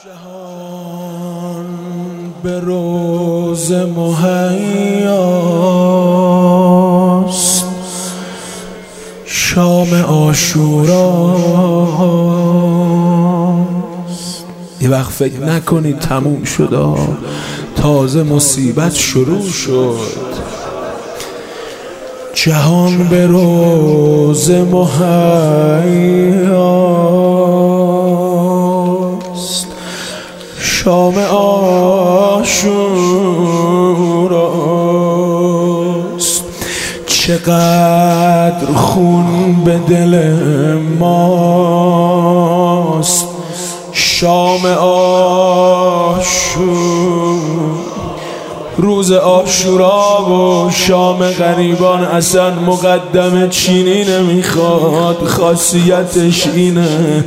جهان به روز مهیاست، شام عاشوراست. یه وقت فکر نکنید تموم شد، تازه مصیبت شروع شد. جهان به روز مهیاست، شام عاشوراست. چقدر خون به دل ماست، شام عاشور. روز عاشورا و شام غریبان اصلا مقدم چینی نمیخواد، خاصیتش اینه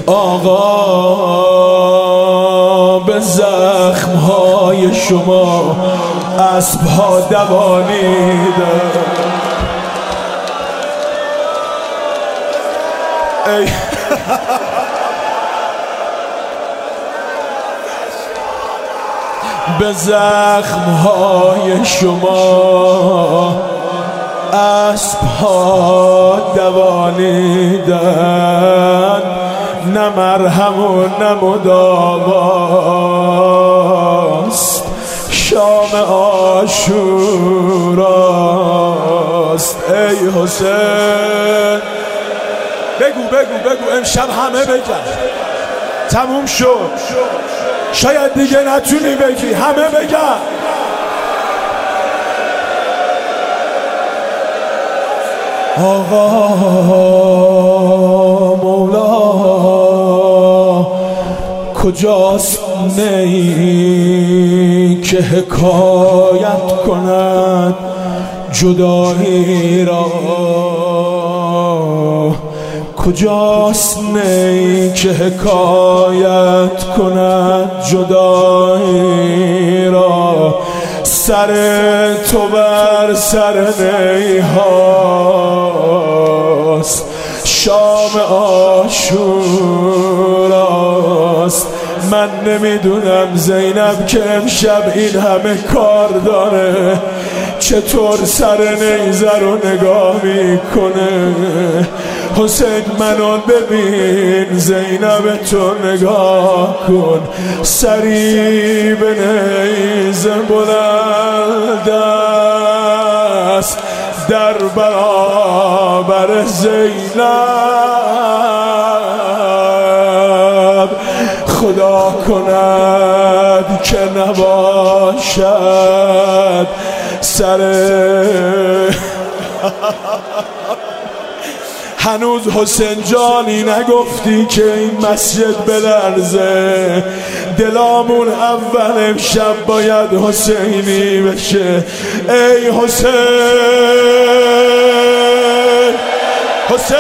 آقا به زخمهای شما اسبها دوانیده. به زخمهای شما اسبها دوانیدن، نه مرهم و نه مداواست، شام عاشوراست. ای حسین بگو امشب همه بگن تموم شد، شاید دیگه نتونی بگی، همه بگن. آقا مولا کجاست نی که حکایت کند جدایی را؟ کجاست نی که حکایت کند جدایی را؟ سر تو بر سر نی هاست، شام عاشوراست. من نمیدونم زینب که امشب این همه کار داره چطور سر نیزه رو نگاه میکنه. حسین منو ببین، زینب تو نگاه کن، سری به نیزه بلند است در برابر زینب. خدا کند که نباشد سر هنوز حسین جانی نگفتی که این مسجد بلرزه. دلامون اول امشب باید حسینی بشه. ای حسین، حسین،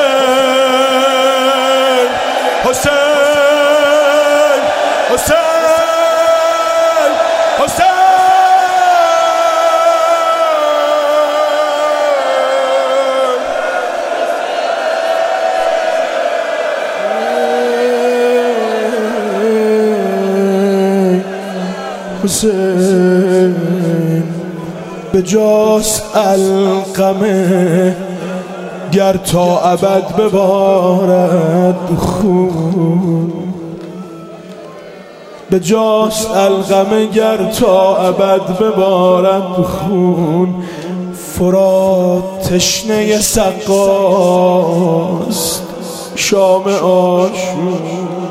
حسین، حسین، حسین. حسین به جاست القمه گر تا ابد ببارد خون، به جاست القمه گر تا ابد ببارد خون. فرات تشنه سقاست، شام عاشور.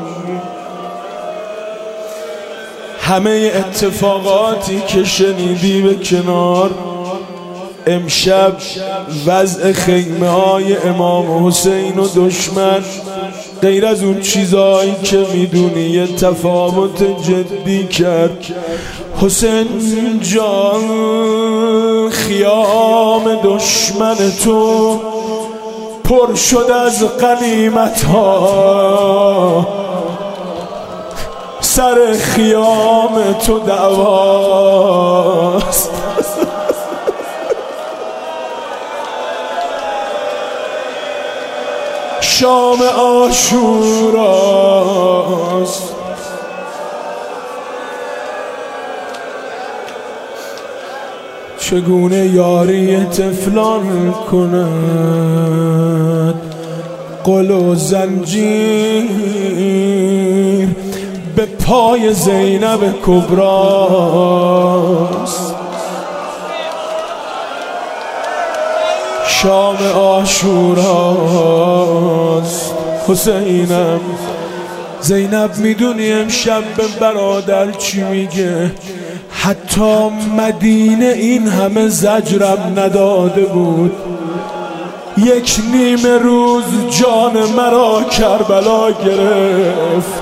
همه اتفاقاتی که شنیدی به کنار، امشب وضع خیمه های امام حسین و دشمن غیر از اون چیزایی که میدونی یه تفاوت جدی کرد. حسین جان خیام دشمن تو پر شد از غنیمت ها، سر خیام تو دعواست. شام عاشوراست. چگونه یاری طفلان کند قل و زنجیر به پای زینب کبراست. شام عاشوراست حسینم. زینب میدونی امشب به برادر چی میگه؟ حتی مدینه این همه زجرم نداده بود، یک نیمه روز جان مرا کربلا گرفت.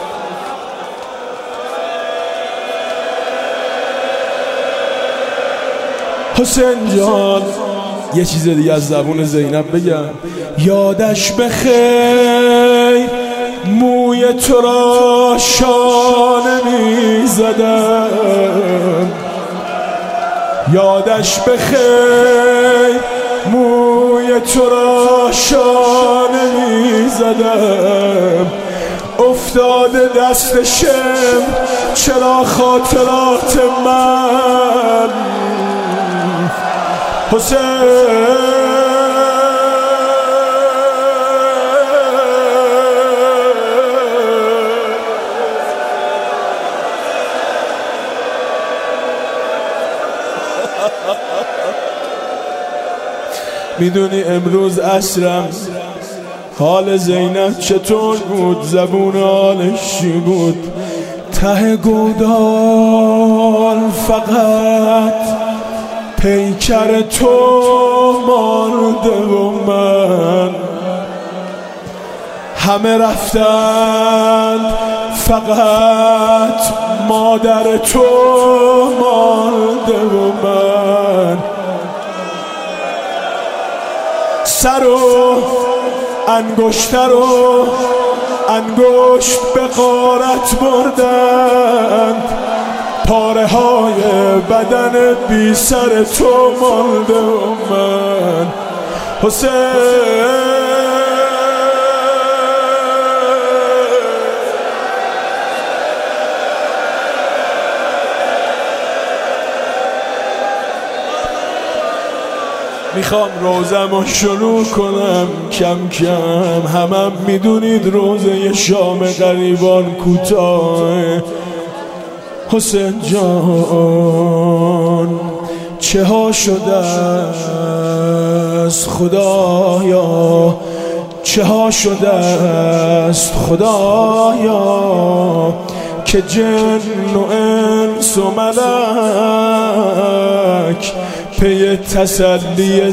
حسین جان یه چیز دیگه از زبون زینب بگم، یادش بخیر موی تو را شانه می زدم، یادش بخیر موی تو را شانه می زدم. افتاده دست شم چرا خاطرات من حسین. میدونی امروز عصرم حال زینب چطور بود؟ زبون حالش چی بود؟ ته گودال فقط پیکر تو مانده و من، همه رفتند فقط مادر تو مانده و من. سر و انگشتر و انگشت به غارت بردند، پاره های بدن بی سر تو مانده و من حسین. میخوام روزمو شروع کنم کم کم، همم میدونید روزه شام غریبان کوتاه. حسین جان چه ها شده است خدایا، چه ها شده است خدایا که جن و انس و ملک پی تسلی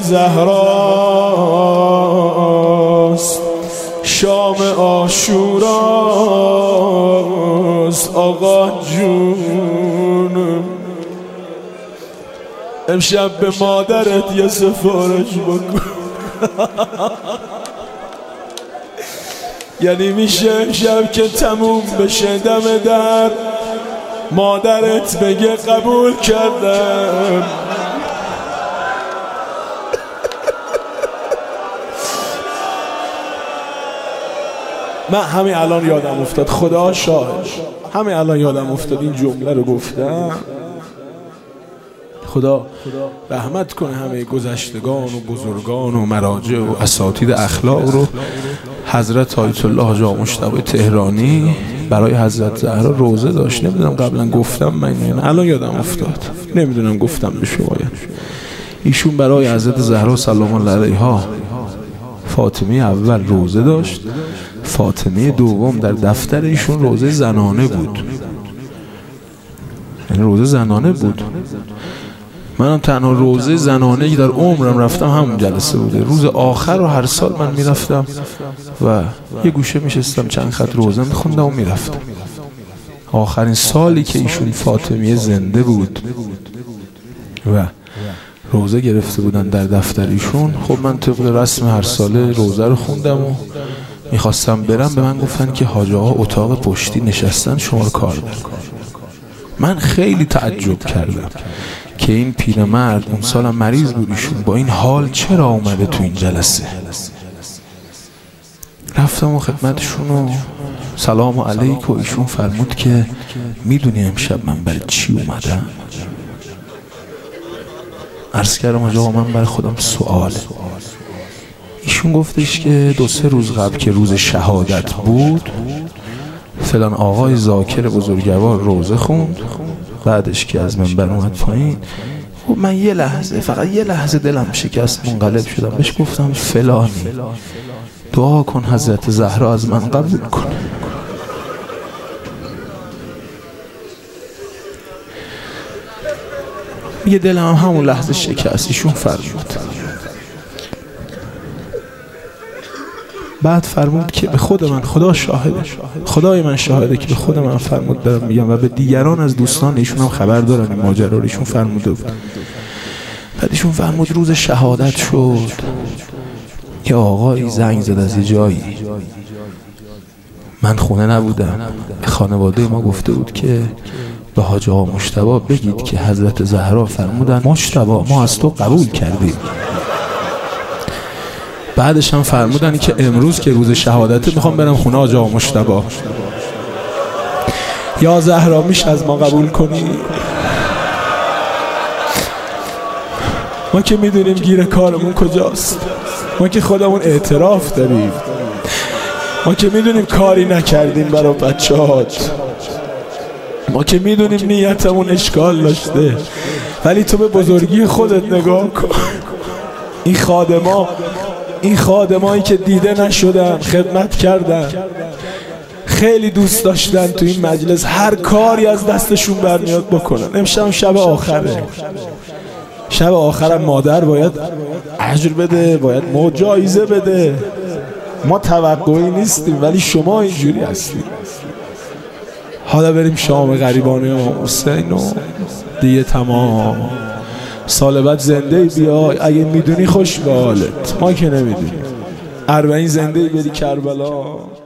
زهراست. شام عاشوراست آقا جون. امشب به مادرت یه سفارش بکن. یعنی میشه امشب که تموم بشه دم در مادرت بگه قبول کردم. من همین الان یادم افتاد، خدا شاهد، همین الان یادم افتاد این جمله رو گفتم. خدا رحمت کنه همه گذشتگان و بزرگان و مراجع و اساتید اخلاق رو. حضرت آیت الله حاج آقا مجتبی تهرانی برای حضرت زهرا روزه داشت. نمیدونم قبلا گفتم من، الان یادم افتاد، نمیدونم گفتم به شما. ایشون برای حضرت زهرا سلام الله علیها فاطمه اول روزه داشت، فاطمه دوم در دفتر ایشون روزه زنانه بود، یعنی روزه زنانه بود. منم تنها روزه زنانه که در عمرم رفتم همون جلسه بوده. روز آخر رو هر سال من میرفتم و یه گوشه میشستم چند خط روزه میخوندم و میرفتم. آخرین سالی که ایشون فاطمه زنده بود و روزه گرفته بودن در دفتر ایشون، خب من طبق رسم هر ساله روزه رو خوندم و میخواستم برم. به من گفتن که حاج آقا اتاق پشتی نشستن شما رو کار دارن. من خیلی تعجب کردم که این پیرمرد اون سالم مریض بود ایشون، با این حال چرا اومده تو این جلسه. رفتم و خدمتشون و سلام علیک و ایشون فرمود که میدونی امشب من برای چی اومدم؟ عرض کردم آقا من برای خودم سواله. ایشون گفتش که 2-3 روز قبل که روز شهادت بود فلان آقای ذاکر بزرگوار روزه خوند، بعدش که از منبر اومد پایین من یه لحظه، فقط یه لحظه دلم شکست، منقلب شدم. بهش گفتم فلانی دعا کن حضرت زهرا از من قبول کنه. یه دلم همون لحظه شکست. ایشون فرمود، بعد فرمود که به خود من، خدا شاهده، خدای من شاهده که به خود من فرمود دارم میگم و به دیگران از دوستان ایشون هم خبر دارن این ماجرا رو. ایشون فرموده بود. بعد ایشون فرمود روز شهادت شد یه آقایی زنگ زد از یه جایی، من خونه نبودم، خانواده ما گفته بود که به حاج آقا مجتبی بگید که حضرت زهرا فرمودن مجتبی ما از تو قبول کردیم. بعدش هم فرمودن که امروز که روز شهادته میخوام برم خونه حاج آقا مجتبی، یا زهرا میشه از ما قبول کنی؟ ما که میدونیم گیر کارمون کجاست، ما که خودمون اعتراف داریم، ما که میدونیم کاری نکردیم برای بچه‌هات، ما که میدونیم نیتمون اشکال داشته، ولی تو به بزرگی خودت نگاه کن. این خادمایی که دیده نشدن، خدمت کردن، خیلی دوست داشتن تو این مجلس هر کاری از دستشون برمیاد بکنن. امشب شب آخره، شب آخرم مادر باید اجر بده، باید ما جایزه بده. ما توقعی نیستیم ولی شما اینجوری هستید. حالا بریم شام غریبانه امام حسین و دیگه تمام. سال بعد زنده بیای، اگه میدونی خوش به حالت، ما که نمیدونیم. 40 زنده بری کربلا.